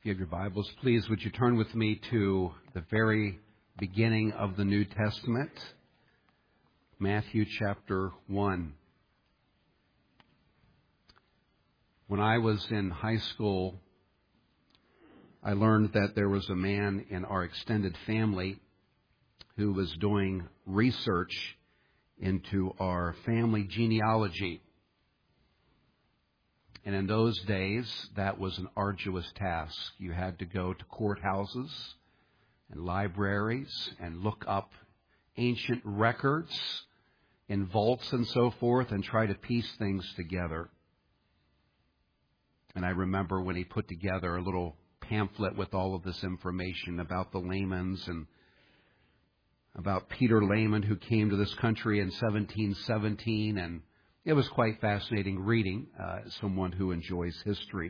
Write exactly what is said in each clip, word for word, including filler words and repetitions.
If you have your Bibles, please, would you turn with me to the very beginning of the New Testament, Matthew chapter one. When I was in high school, I learned that there was a man in our extended family who was doing research into our family genealogy. And in those days, that was an arduous task. You had to go to courthouses and libraries and look up ancient records in vaults and so forth and try to piece things together. And I remember when he put together a little pamphlet with all of this information about the Lamans and about Peter Layman, who came to this country in seventeen seventeen, and it was quite fascinating reading, uh, as someone who enjoys history.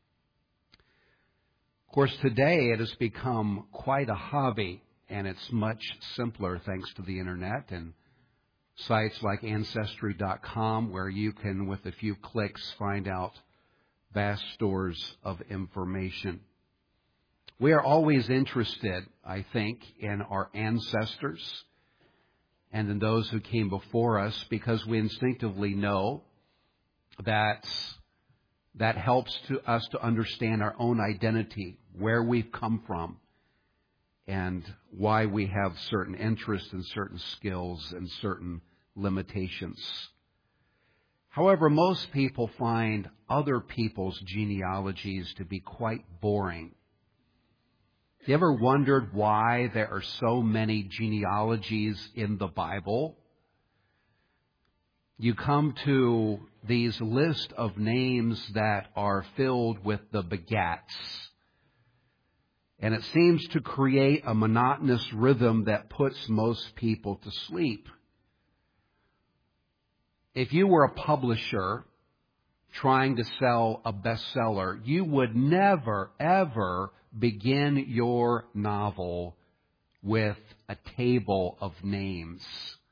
Of course, today it has become quite a hobby, and it's much simpler thanks to the Internet and sites like Ancestry dot com, where you can, with a few clicks, find out vast stores of information. We are always interested, I think, in our ancestors and in those who came before us, because we instinctively know that that helps to us to understand our own identity, where we've come from, and why we have certain interests and certain skills and certain limitations. However, most people find other people's genealogies to be quite boring. Have you ever wondered why there are so many genealogies in the Bible? You come to these lists of names that are filled with the begats, and it seems to create a monotonous rhythm that puts most people to sleep. If you were a publisher trying to sell a bestseller, you would never, ever begin your novel with a table of names.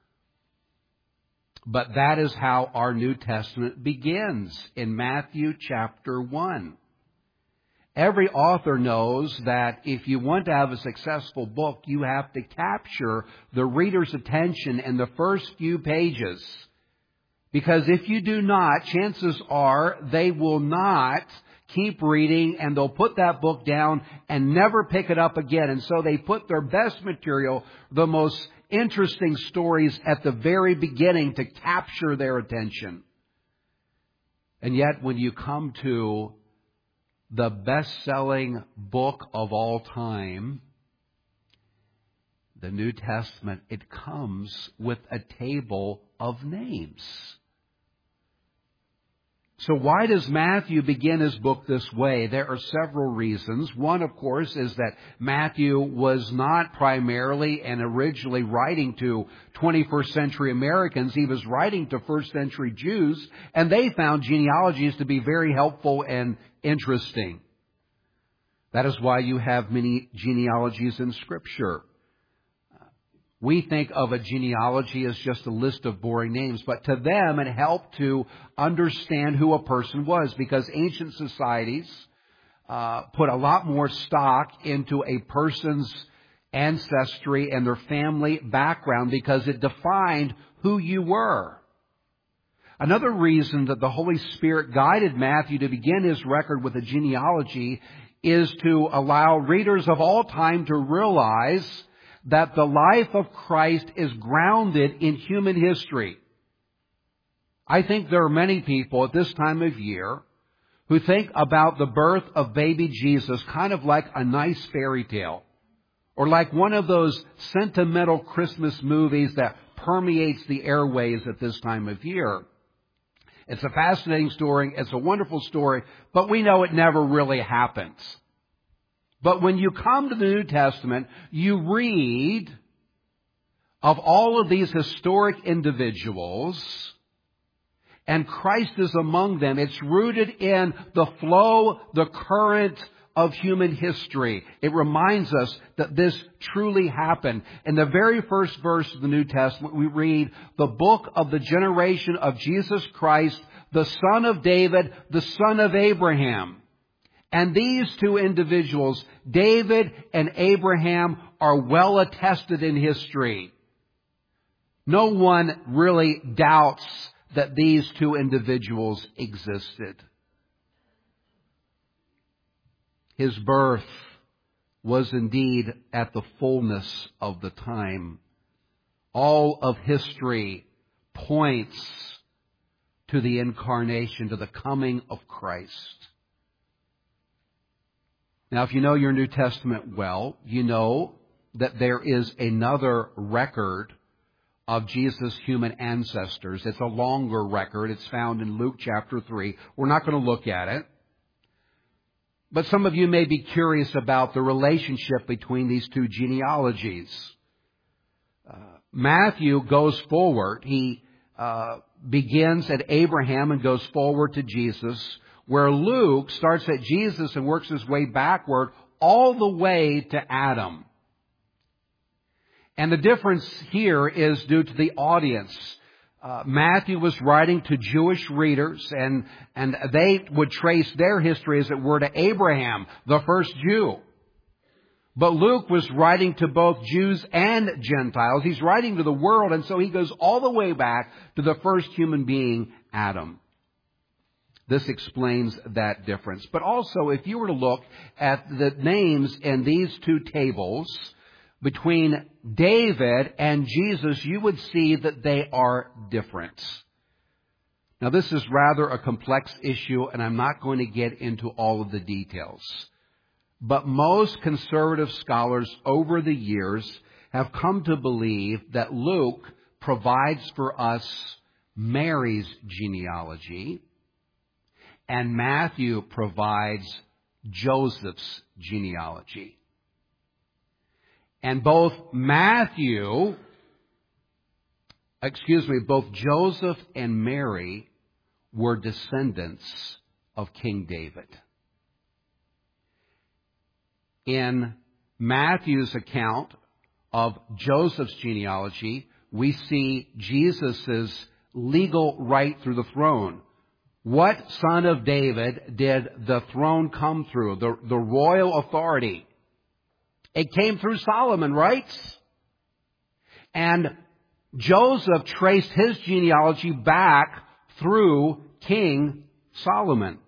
But that is how our New Testament begins in Matthew chapter one. Every author knows that if you want to have a successful book, you have to capture the reader's attention in the first few pages. Because if you do not, chances are they will not keep reading, and they'll put that book down and never pick it up again. And so they put their best material, the most interesting stories, at the very beginning to capture their attention. And yet when you come to the best-selling book of all time, the New Testament, it comes with a table of names. So why does Matthew begin his book this way? There are several reasons. One, of course, is that Matthew was not primarily and originally writing to twenty-first century Americans. He was writing to first century Jews, and they found genealogies to be very helpful and interesting. That is why you have many genealogies in Scripture. We think of a genealogy as just a list of boring names, but to them it helped to understand who a person was, because ancient societies uh, put a lot more stock into a person's ancestry and their family background because it defined who you were. Another reason that the Holy Spirit guided Matthew to begin his record with a genealogy is to allow readers of all time to realize that the life of Christ is grounded in human history. I think there are many people at this time of year who think about the birth of baby Jesus kind of like a nice fairy tale, or like one of those sentimental Christmas movies that permeates the airways at this time of year. It's a fascinating story, it's a wonderful story, but we know it never really happens. But when you come to the New Testament, you read of all of these historic individuals, and Christ is among them. It's rooted in the flow, the current of human history. It reminds us that this truly happened. In the very first verse of the New Testament, we read the book of the generation of Jesus Christ, the son of David, the son of Abraham. And these two individuals, David and Abraham, are well attested in history. No one really doubts that these two individuals existed. His birth was indeed at the fullness of the time. All of history points to the incarnation, to the coming of Christ. Now, if you know your New Testament well, you know that there is another record of Jesus' human ancestors. It's a longer record. It's found in Luke chapter three. We're not going to look at it. But some of you may be curious about the relationship between these two genealogies. Uh, Matthew goes forward. He uh, begins at Abraham and goes forward to Jesus, where Luke starts at Jesus and works his way backward all the way to Adam. And the difference here is due to the audience. Uh, Matthew was writing to Jewish readers, and, and they would trace their history, as it were, to Abraham, the first Jew. But Luke was writing to both Jews and Gentiles. He's writing to the world, and so he goes all the way back to the first human being, Adam. This explains that difference. But also, if you were to look at the names in these two tables, between David and Jesus, you would see that they are different. Now, this is rather a complex issue, and I'm not going to get into all of the details. But most conservative scholars over the years have come to believe that Luke provides for us Mary's genealogy, and Matthew provides Joseph's genealogy. And both Matthew, excuse me, both Joseph and Mary were descendants of King David. In Matthew's account of Joseph's genealogy, we see Jesus' legal right through the throne. What son of David did the throne come through? The, the royal authority. It came through Solomon, right? And Joseph traced his genealogy back through King Solomon.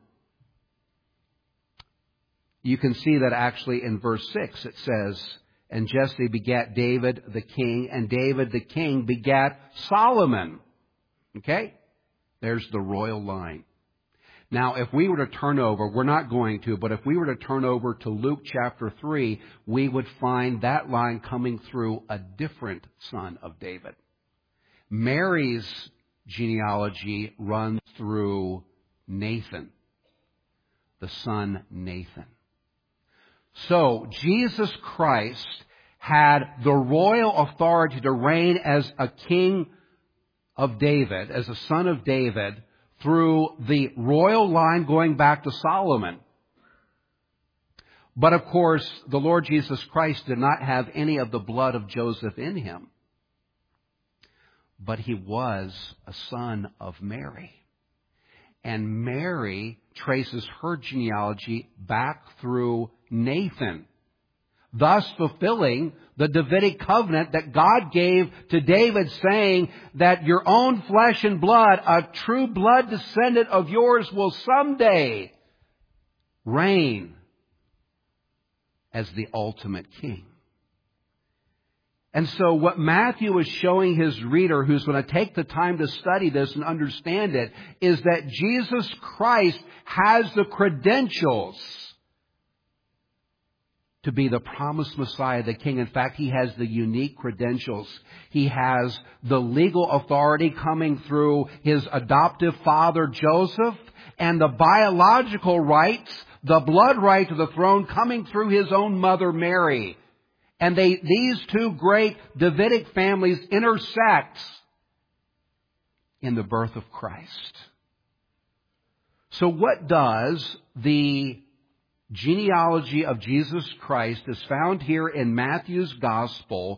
You can see that actually in verse six. It says, and Jesse begat David the king, and David the king begat Solomon. Okay? There's the royal line. Now, if we were to turn over, we're not going to, but if we were to turn over to Luke chapter three, we would find that line coming through a different son of David. Mary's genealogy runs through Nathan, the son Nathan. So, Jesus Christ had the royal authority to reign as a king of David, as a son of David, through the royal line going back to Solomon. But of course, the Lord Jesus Christ did not have any of the blood of Joseph in him. But he was a son of Mary. And Mary traces her genealogy back through Nathan, thus fulfilling the Davidic covenant that God gave to David, saying that your own flesh and blood, a true blood descendant of yours, will someday reign as the ultimate king. And so what Matthew is showing his reader, who's going to take the time to study this and understand it, is that Jesus Christ has the credentials to be the promised Messiah, the King. In fact, he has the unique credentials. He has the legal authority coming through his adoptive father, Joseph, and the biological rights, the blood right to the throne, coming through his own mother, Mary. And they, these two great Davidic families intersect in the birth of Christ. So what does the genealogy of Jesus Christ, as found here in Matthew's Gospel,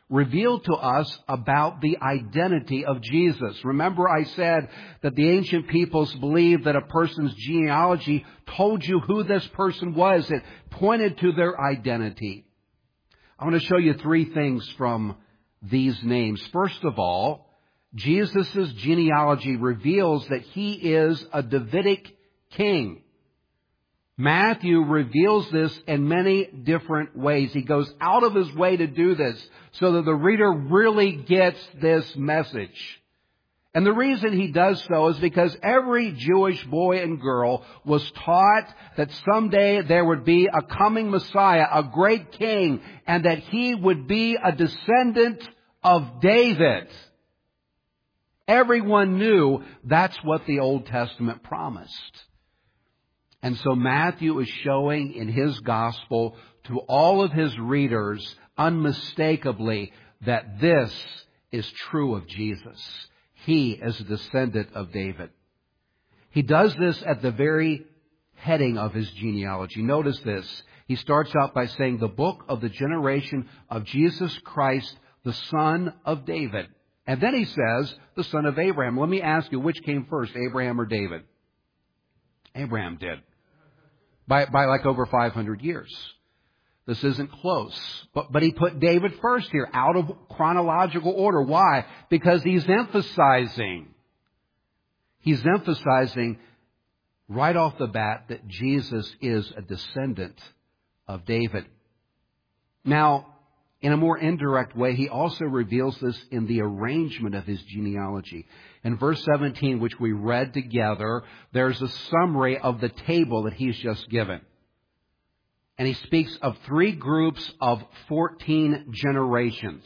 revealed to us about the identity of Jesus. Remember I said that the ancient peoples believed that a person's genealogy told you who this person was. It pointed to their identity. I want to show you three things from these names. First of all, Jesus' genealogy reveals that he is a Davidic king. Matthew reveals this in many different ways. He goes out of his way to do this so that the reader really gets this message. And the reason he does so is because every Jewish boy and girl was taught that someday there would be a coming Messiah, a great king, and that he would be a descendant of David. Everyone knew that's what the Old Testament promised. And so Matthew is showing in his gospel to all of his readers unmistakably that this is true of Jesus. He is a descendant of David. He does this at the very heading of his genealogy. Notice this. He starts out by saying the book of the generation of Jesus Christ, the son of David. And then he says the son of Abraham. Let me ask you, which came first, Abraham or David? Abraham did. By, by like over five hundred years. This isn't close. But, but he put David first here, out of chronological order. Why? Because he's emphasizing, he's emphasizing right off the bat that Jesus is a descendant of David. Now, in a more indirect way, he also reveals this in the arrangement of his genealogy. In verse seventeen, which we read together, there's a summary of the table that he's just given. And he speaks of three groups of fourteen generations.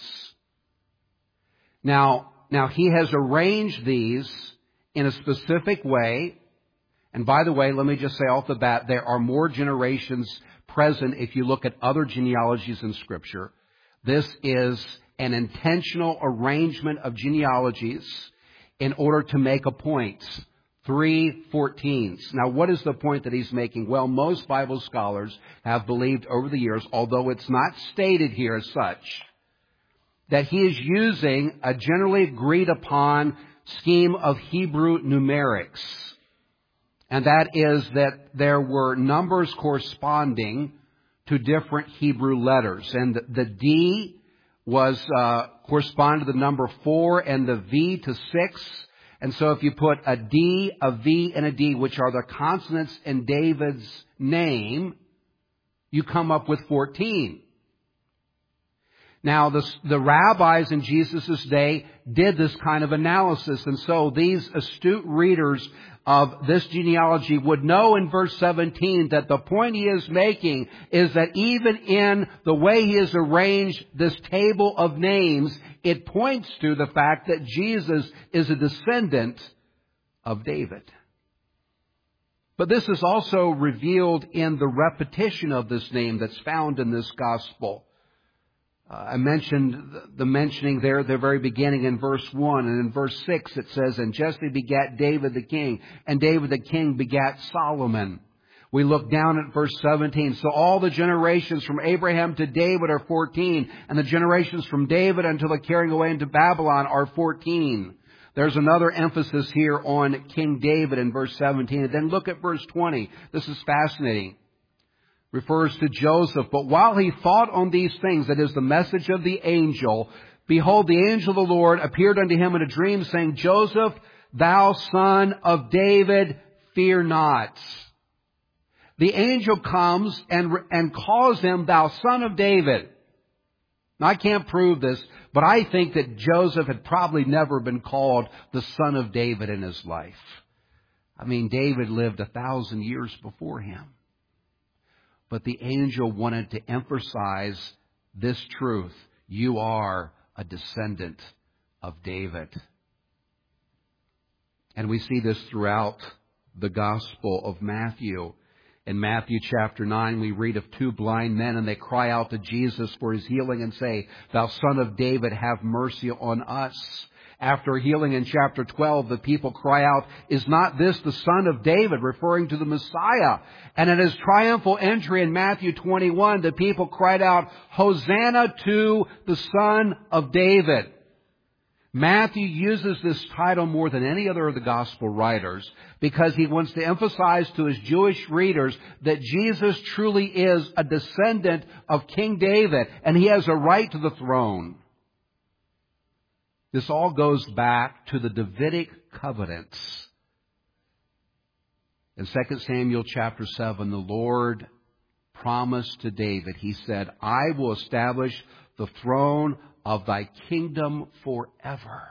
Now, now he has arranged these in a specific way. And by the way, let me just say off the bat, there are more generations present if you look at other genealogies in Scripture. This is an intentional arrangement of genealogies in order to make a point. Three fourteens. Now, what is the point that he's making? Well, most Bible scholars have believed over the years, although it's not stated here as such, that he is using a generally agreed upon scheme of Hebrew numerics. And that is that there were numbers corresponding to different Hebrew letters. And the, the D was uh, corresponded to the number four and the V to six. And so if you put a D, a V, and a D, which are the consonants in David's name, you come up with fourteen. Now, the, the rabbis in Jesus' day did this kind of analysis. And so these astute readers of this genealogy would know in verse seventeen that the point he is making is that even in the way he has arranged this table of names, it points to the fact that Jesus is a descendant of David. But this is also revealed in the repetition of this name that's found in this gospel. Uh, I mentioned the mentioning there at the very beginning in verse one. And in verse six it says, and Jesse begat David the king, and David the king begat Solomon. We look down at verse seventeen. So all the generations from Abraham to David are fourteen, and the generations from David until the carrying away into Babylon are fourteen. There's another emphasis here on King David in verse seventeen. And then look at verse twenty. This is fascinating. Refers to Joseph. But while he thought on these things, that is the message of the angel, behold, the angel of the Lord appeared unto him in a dream, saying, Joseph, thou son of David, fear not. The angel comes and, and calls him, thou son of David. Now, I can't prove this, but I think that Joseph had probably never been called the son of David in his life. I mean, David lived a thousand years before him. But the angel wanted to emphasize this truth. You are a descendant of David. And we see this throughout the Gospel of Matthew. In Matthew chapter nine, we read of two blind men, and they cry out to Jesus for his healing and say, thou son of David, have mercy on us. After healing in chapter twelve, the people cry out, "Is not this the Son of David?" referring to the Messiah. And in his triumphal entry in Matthew twenty-one, the people cried out, "Hosanna to the Son of David." Matthew uses this title more than any other of the gospel writers because he wants to emphasize to his Jewish readers that Jesus truly is a descendant of King David and he has a right to the throne. This all goes back to the Davidic covenants. In Second Samuel chapter seven, the Lord promised to David, He said, "I will establish the throne of thy kingdom forever."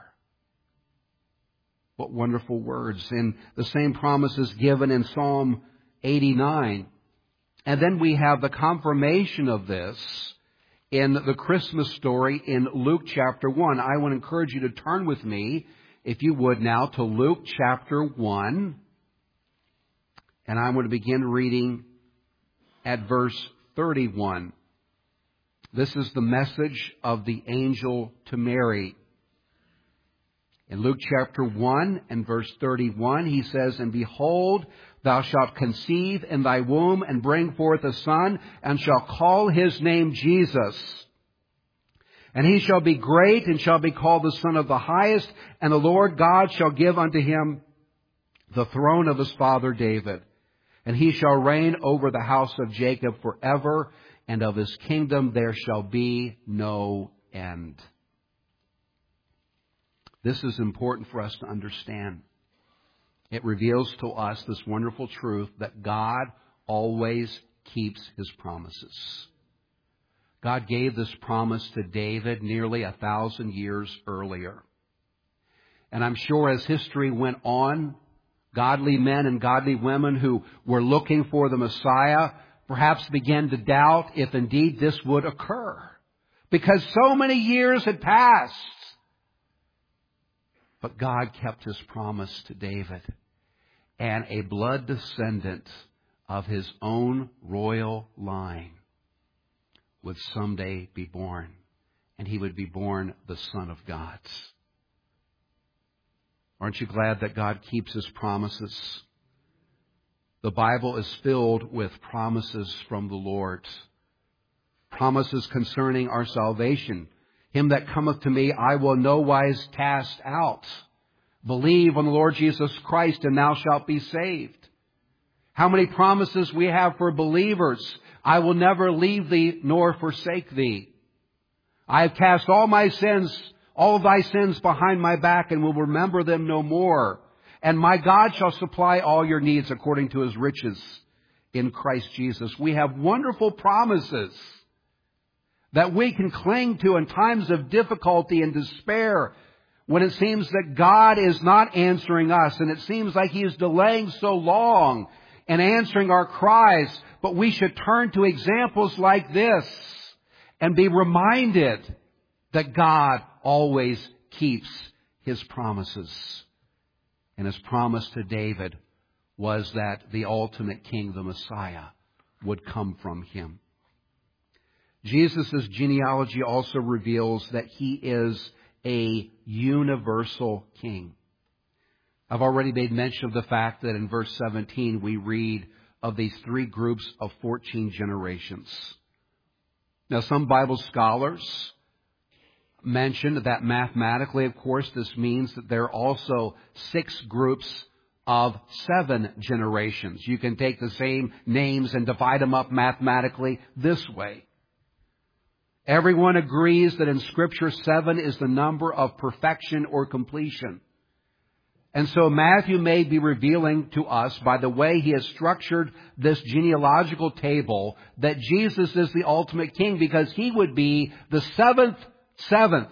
What wonderful words. And the same promise is given in Psalm eighty-nine. And then we have the confirmation of this in the Christmas story in Luke chapter one. I want to encourage you to turn with me, if you would now, to Luke chapter one. And I'm going to begin reading at verse thirty-one. This is the message of the angel to Mary. In Luke chapter one and verse thirty-one, he says, "And behold, thou shalt conceive in thy womb and bring forth a son, and shalt call his name Jesus. And he shall be great and shall be called the Son of the Highest, and the Lord God shall give unto him the throne of his father David. And he shall reign over the house of Jacob forever, and of his kingdom there shall be no end." This is important for us to understand. It reveals to us this wonderful truth that God always keeps His promises. God gave this promise to David nearly a thousand years earlier. And I'm sure as history went on, godly men and godly women who were looking for the Messiah perhaps began to doubt if indeed this would occur, because so many years had passed. But God kept His promise to David, and a blood descendant of his own royal line would someday be born, and he would be born the Son of God. Aren't you glad that God keeps His promises? The Bible is filled with promises from the Lord. Promises concerning our salvation. "Him that cometh to me, I will no wise cast out. Believe on the Lord Jesus Christ, and thou shalt be saved." How many promises we have for believers. "I will never leave thee nor forsake thee. I have cast all my sins, all of thy sins behind my back, and will remember them no more. And my God shall supply all your needs according to His riches in Christ Jesus." We have wonderful promises that we can cling to in times of difficulty and despair, when it seems that God is not answering us, and it seems like He is delaying so long in answering our cries. But we should turn to examples like this and be reminded that God always keeps His promises. And His promise to David was that the ultimate king, the Messiah, would come from him. Jesus' genealogy also reveals that He is a universal king. I've already made mention of the fact that in verse seventeen we read of these three groups of fourteen generations. Now, some Bible scholars mention that mathematically, of course, this means that there are also six groups of seven generations. You can take the same names and divide them up mathematically this way. Everyone agrees that in Scripture, seven is the number of perfection or completion. And so Matthew may be revealing to us, by the way he has structured this genealogical table, that Jesus is the ultimate king, because He would be the seventh seventh.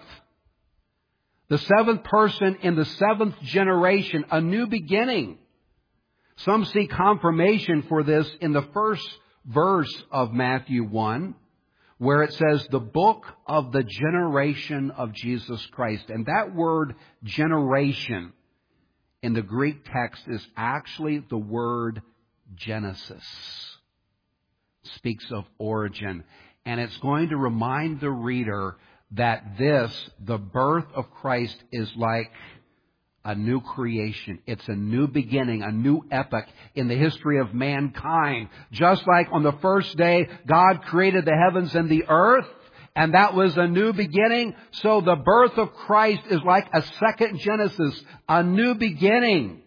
The seventh person in the seventh generation, a new beginning. Some see confirmation for this in the first verse of Matthew one, where it says, "the book of the generation of Jesus Christ." And that word generation in the Greek text is actually the word Genesis. It speaks of origin. And it's going to remind the reader that this, the birth of Christ, is like a new creation. It's a new beginning, a new epoch in the history of mankind. Just like on the first day, God created the heavens and the earth, and that was a new beginning. So the birth of Christ is like a second Genesis, a new beginning.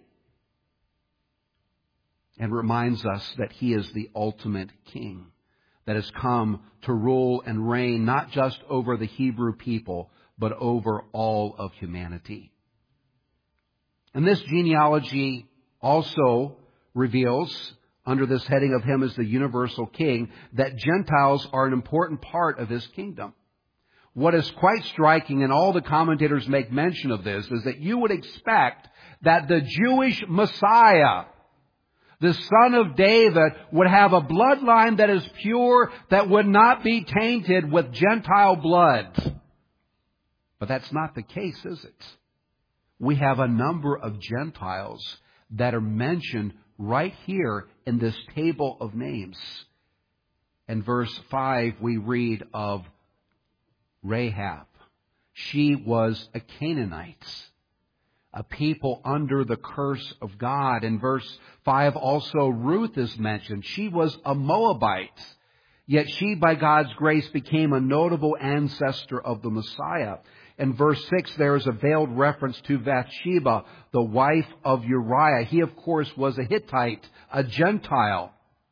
And reminds us that He is the ultimate King that has come to rule and reign not just over the Hebrew people, but over all of humanity. And this genealogy also reveals, under this heading of Him as the universal King, that Gentiles are an important part of His kingdom. What is quite striking, and all the commentators make mention of this, is that you would expect that the Jewish Messiah, the Son of David, would have a bloodline that is pure, that would not be tainted with Gentile blood. But that's not the case, is it? We have a number of Gentiles that are mentioned right here in this table of names. In verse five, we read of Rahab. She was a Canaanite, a people under the curse of God. In verse five also, Ruth is mentioned. She was a Moabite, yet she, by God's grace, became a notable ancestor of the Messiah. In verse six, there is a veiled reference to Bathsheba, the wife of Uriah. He, of course, was a Hittite, a Gentile.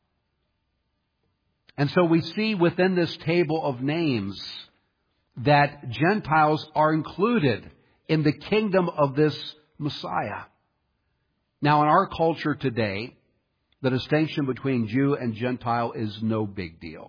And so we see within this table of names that Gentiles are included in the kingdom of this Messiah. Now, in our culture today, the distinction between Jew and Gentile is no big deal.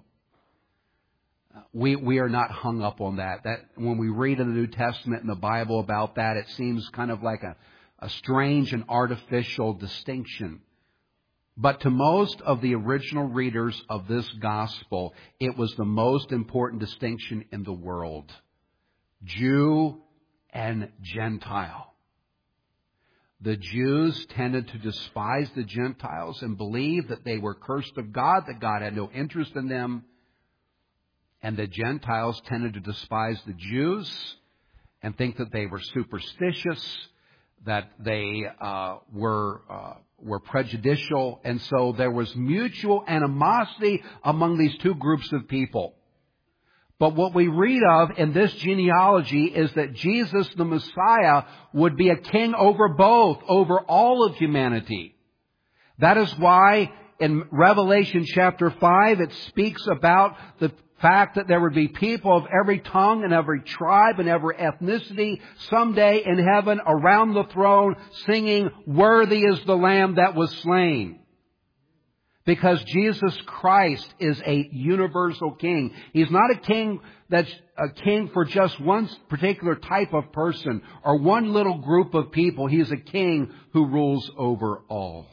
We we are not hung up on that. That when we read in the New Testament and the Bible about that, it seems kind of like a, a strange and artificial distinction. But to most of the original readers of this gospel, it was the most important distinction in the world. Jew and Gentile. The Jews tended to despise the Gentiles and believe that they were cursed of God, that God had no interest in them. And the Gentiles tended to despise the Jews and think that they were superstitious, that they uh, were uh, were prejudicial. And so there was mutual animosity among these two groups of people. But what we read of in this genealogy is that Jesus, the Messiah, would be a king over both, over all of humanity. That is why in Revelation chapter five, it speaks about the fact that there would be people of every tongue and every tribe and every ethnicity someday in heaven around the throne singing, "Worthy is the Lamb that was slain." Because Jesus Christ is a universal king. He's not a king that's a king for just one particular type of person or one little group of people. He is a king who rules over all.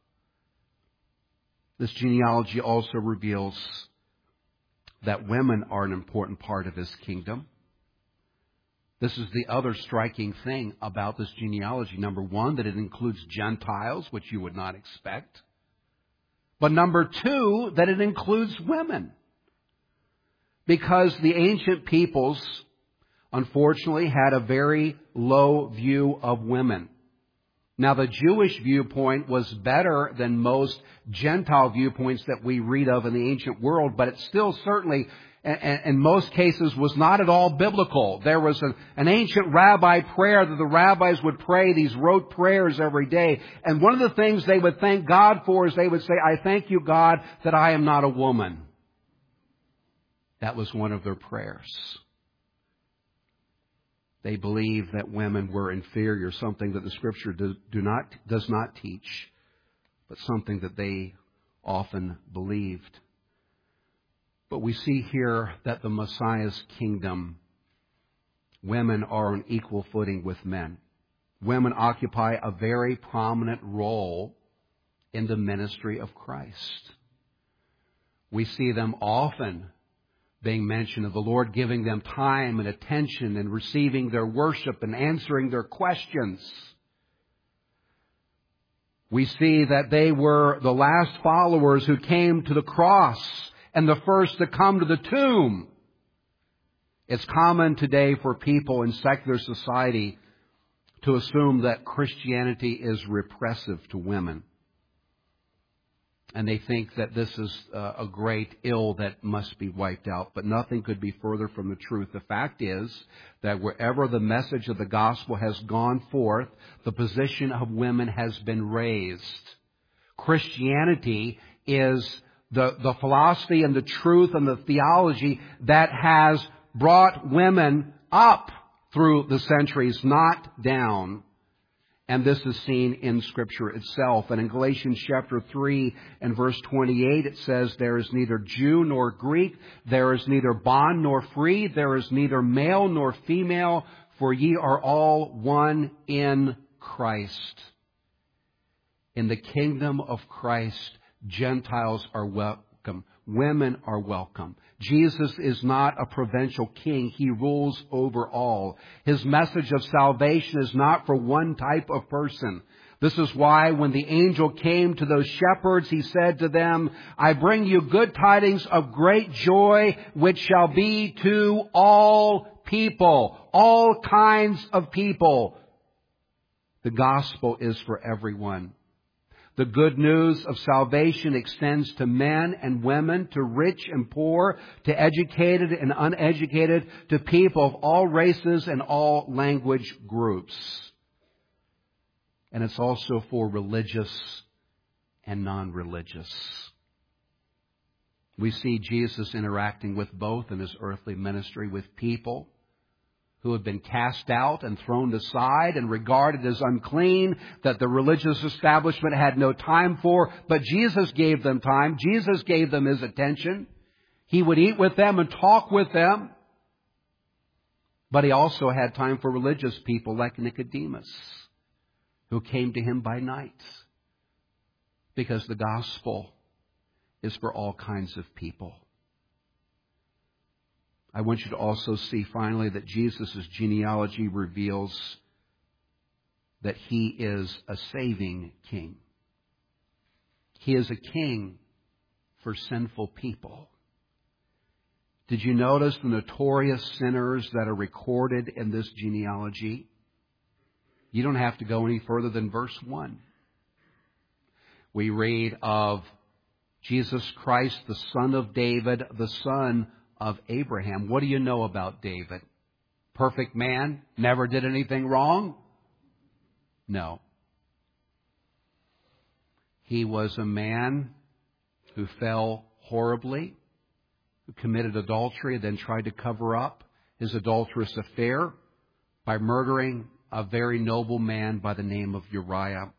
This genealogy also reveals that women are an important part of His kingdom. This is the other striking thing about this genealogy. Number one, that it includes Gentiles, which you would not expect. But number two, that it includes women. Because the ancient peoples, unfortunately, had a very low view of women. Now, the Jewish viewpoint was better than most Gentile viewpoints that we read of in the ancient world, but it still certainly, in most cases, was not at all biblical. There was an, an ancient rabbi prayer that the rabbis would pray, these rote prayers every day. And one of the things they would thank God for is they would say, "I thank you, God, that I am not a woman." That was one of their prayers. They believed that women were inferior, something that the Scripture do, do not, does not teach, but something that they often believed. But we see here that the Messiah's kingdom, women are on equal footing with men. Women occupy a very prominent role in the ministry of Christ. We see them often being mentioned, of the Lord giving them time and attention and receiving their worship and answering their questions. We see that they were the last followers who came to the cross and the first to come to the tomb. It's common today for people in secular society to assume that Christianity is repressive to women. And they think that this is a great ill that must be wiped out. But nothing could be further from the truth. The fact is that wherever the message of the gospel has gone forth, the position of women has been raised. Christianity is the, the philosophy and the truth and the theology that has brought women up through the centuries, not down. And this is seen in Scripture itself. And in Galatians chapter three and verse twenty-eight, it says, there is neither Jew nor Greek, there is neither bond nor free, there is neither male nor female, for ye are all one in Christ. In the kingdom of Christ, Gentiles are welcome. Women are welcome. Jesus is not a provincial king. He rules over all. His message of salvation is not for one type of person. This is why when the angel came to those shepherds, he said to them, I bring you good tidings of great joy, which shall be to all people, all kinds of people. The gospel is for everyone. The good news of salvation extends to men and women, to rich and poor, to educated and uneducated, to people of all races and all language groups. And it's also for religious and non-religious. We see Jesus interacting with both in His earthly ministry, with people who had been cast out and thrown aside and regarded as unclean, that the religious establishment had no time for. But Jesus gave them time. Jesus gave them His attention. He would eat with them and talk with them. But He also had time for religious people like Nicodemus, who came to Him by night. Because the gospel is for all kinds of people. I want you to also see finally that Jesus' genealogy reveals that He is a saving king. He is a king for sinful people. Did you notice the notorious sinners that are recorded in this genealogy? You don't have to go any further than verse one. We read of Jesus Christ, the son of David, the son of Abraham. What do you know about David? Perfect man? Never did anything wrong? No. He was a man who fell horribly, who committed adultery, then tried to cover up his adulterous affair by murdering a very noble man by the name of Uriah.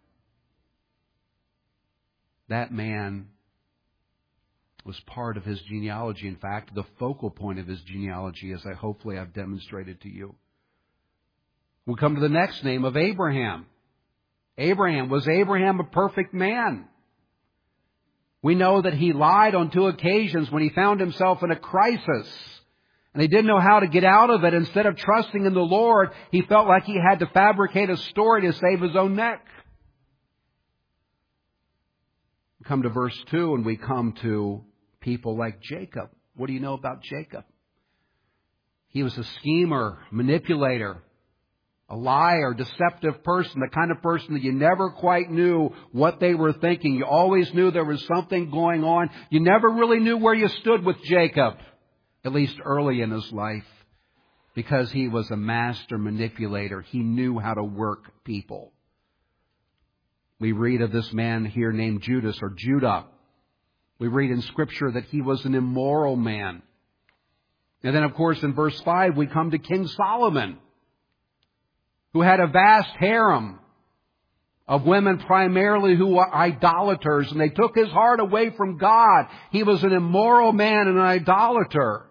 That man was part of his genealogy. In fact, the focal point of his genealogy, as I hopefully I've demonstrated to you. We'll come to the next name of Abraham. Abraham. Was Abraham a perfect man? We know that he lied on two occasions when he found himself in a crisis. And he didn't know how to get out of it. Instead of trusting in the Lord, he felt like he had to fabricate a story to save his own neck. We come to verse two and we come to people like Jacob. What do you know about Jacob? He was a schemer, manipulator, a liar, deceptive person, the kind of person that you never quite knew what they were thinking. You always knew there was something going on. You never really knew where you stood with Jacob, at least early in his life, because he was a master manipulator. He knew how to work people. We read of this man here named Judas or Judah. We read in Scripture that he was an immoral man. And then, of course, in verse five, we come to King Solomon, who had a vast harem of women primarily who were idolaters, and they took his heart away from God. He was an immoral man and an idolater.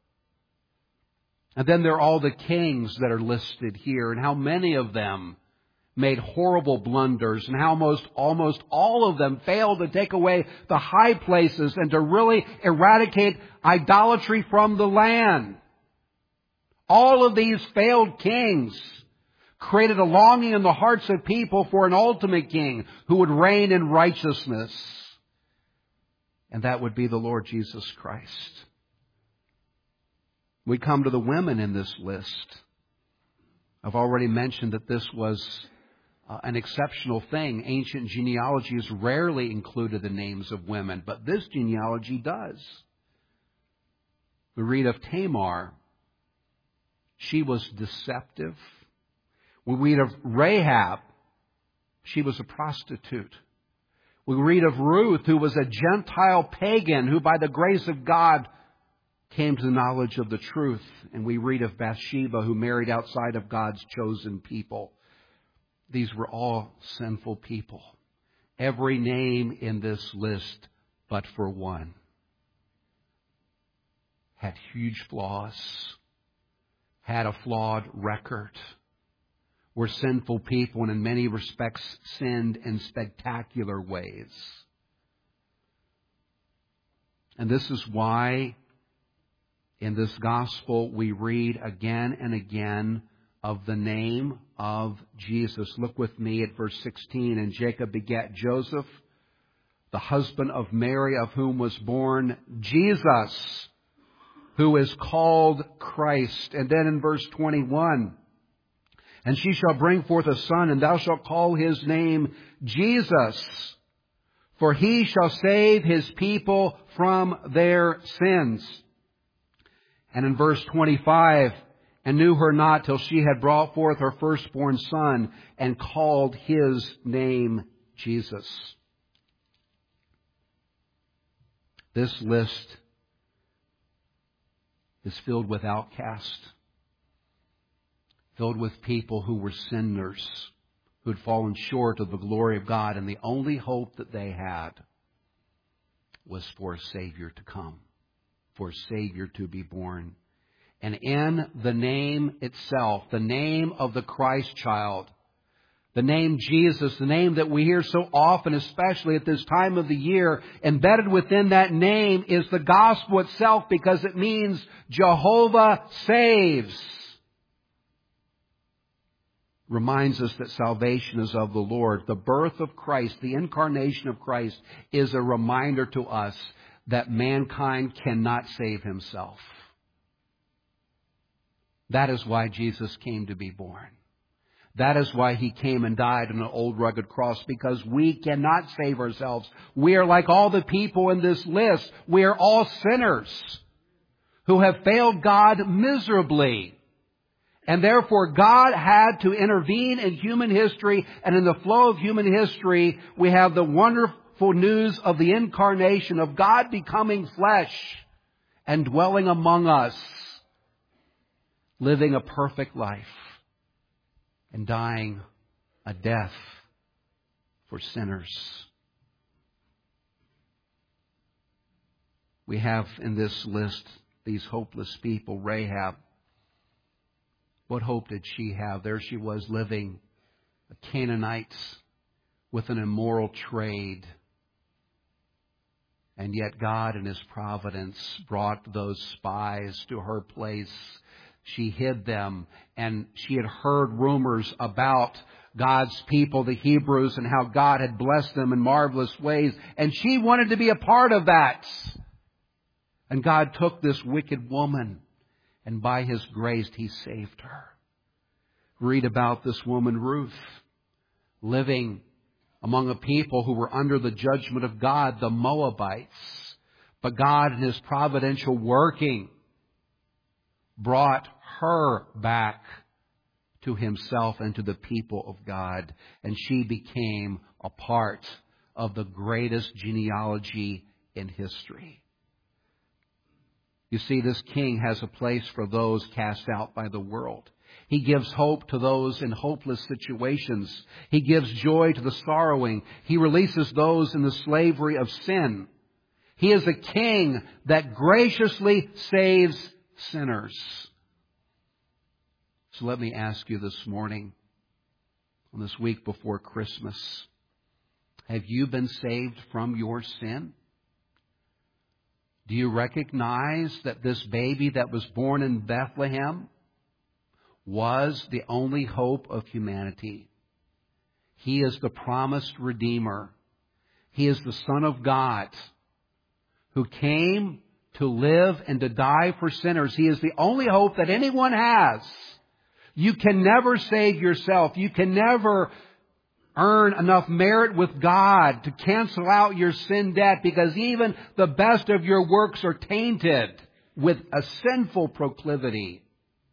And then there are all the kings that are listed here, and how many of them made horrible blunders, and how most, almost all of them failed to take away the high places and to really eradicate idolatry from the land. All of these failed kings created a longing in the hearts of people for an ultimate king who would reign in righteousness. And that would be the Lord Jesus Christ. We come to the women in this list. I've already mentioned that this was uh, an exceptional thing. Ancient genealogies rarely included the names of women, but this genealogy does. We read of Tamar. She was deceptive. We read of Rahab. She was a prostitute. We read of Ruth, who was a Gentile pagan, who by the grace of God came to the knowledge of the truth. And we read of Bathsheba, who married outside of God's chosen people. These were all sinful people. Every name in this list, but for one, had huge flaws, had a flawed record, were sinful people, and in many respects sinned in spectacular ways. And this is why in this gospel we read again and again of the name of Jesus. Look with me at verse sixteen. And Jacob begat Joseph, the husband of Mary, of whom was born Jesus, who is called Christ. And then in verse twenty-one, and she shall bring forth a son, and thou shalt call his name Jesus, for he shall save his people from their sins. And in verse twenty-five, and knew her not till she had brought forth her firstborn son, and called his name Jesus. This list is filled with outcasts, filled with people who were sinners, who had fallen short of the glory of God, and the only hope that they had was for a Savior to come, for a Savior to be born. And in the name itself, the name of the Christ child, the name Jesus, the name that we hear so often, especially at this time of the year, embedded within that name is the gospel itself, because it means Jehovah saves. Reminds us that salvation is of the Lord. The birth of Christ, the incarnation of Christ, is a reminder to us that mankind cannot save himself. That is why Jesus came to be born. That is why He came and died on an old rugged cross, because we cannot save ourselves. We are like all the people in this list. We are all sinners who have failed God miserably. And therefore God had to intervene in human history, and in the flow of human history we have the wonderful news of the incarnation, of God becoming flesh and dwelling among us, living a perfect life and dying a death for sinners. We have in this list these hopeless people. Rahab. What hope did she have? There she was, living a Canaanite with an immoral trade. And yet God in His providence brought those spies to her place. She hid them, and she had heard rumors about God's people, the Hebrews, and how God had blessed them in marvelous ways. And she wanted to be a part of that. And God took this wicked woman, and by His grace He saved her. Read about this woman Ruth, living among a people who were under the judgment of God, the Moabites. But God in His providential working brought her back to Himself and to the people of God. And she became a part of the greatest genealogy in history. You see, this king has a place for those cast out by the world. He gives hope to those in hopeless situations. He gives joy to the sorrowing. He releases those in the slavery of sin. He is a king that graciously saves sinners. So let me ask you this morning, on this week before Christmas, have you been saved from your sin? Do you recognize that this baby that was born in Bethlehem was the only hope of humanity? He is the promised Redeemer. He is the Son of God who came to live and to die for sinners. He is the only hope that anyone has. You can never save yourself. You can never earn enough merit with God to cancel out your sin debt, because even the best of your works are tainted with a sinful proclivity.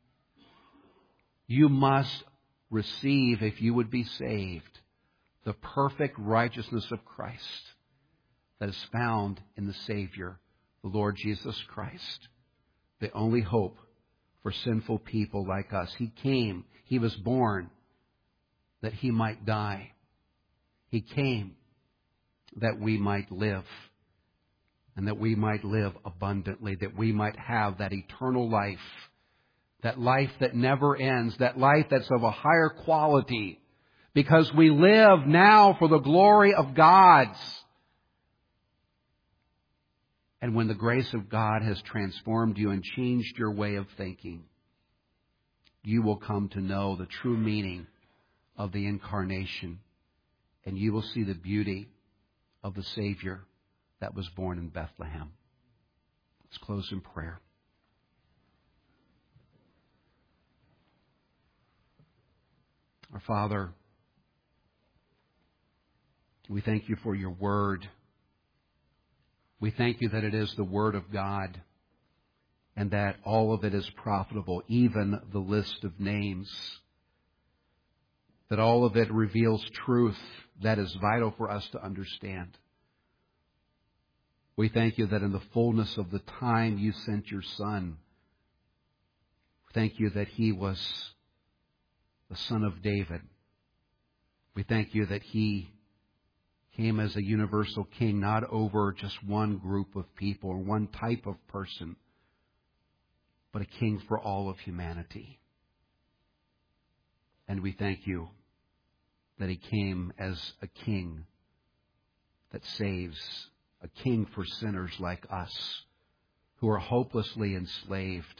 You must receive, if you would be saved, the perfect righteousness of Christ that is found in the Savior, the Lord Jesus Christ, the only hope for sinful people like us. He came, He was born that He might die. He came that we might live, and that we might live abundantly, that we might have that eternal life, that life that never ends, that life that's of a higher quality, because we live now for the glory of God. And when the grace of God has transformed you and changed your way of thinking, you will come to know the true meaning of the incarnation, and you will see the beauty of the Savior that was born in Bethlehem. Let's close in prayer. Our Father, we thank You for Your Word. We thank You that it is the Word of God, and that all of it is profitable, even the list of names. That all of it reveals truth that is vital for us to understand. We thank You that in the fullness of the time You sent Your Son. Thank You that He was the Son of David. We thank You that He came as a universal king, not over just one group of people or one type of person, but a king for all of humanity. And we thank You that He came as a king that saves, a king for sinners like us who are hopelessly enslaved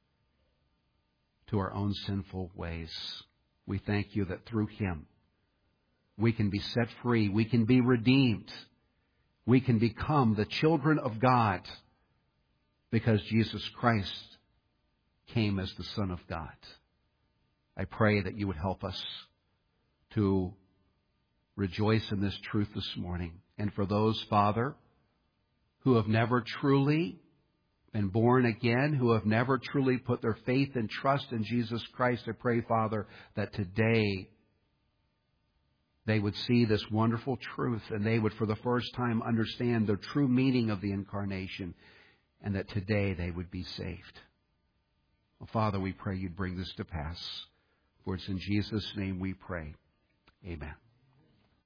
to our own sinful ways. We thank You that through Him we can be set free, we can be redeemed, we can become the children of God, because Jesus Christ came as the Son of God. I pray that You would help us to rejoice in this truth this morning. And for those, Father, who have never truly been born again, who have never truly put their faith and trust in Jesus Christ, I pray, Father, that today they would see this wonderful truth, and they would for the first time understand the true meaning of the incarnation, and that today they would be saved. Well, Father, we pray You'd bring this to pass. For it's in Jesus' name we pray. Amen.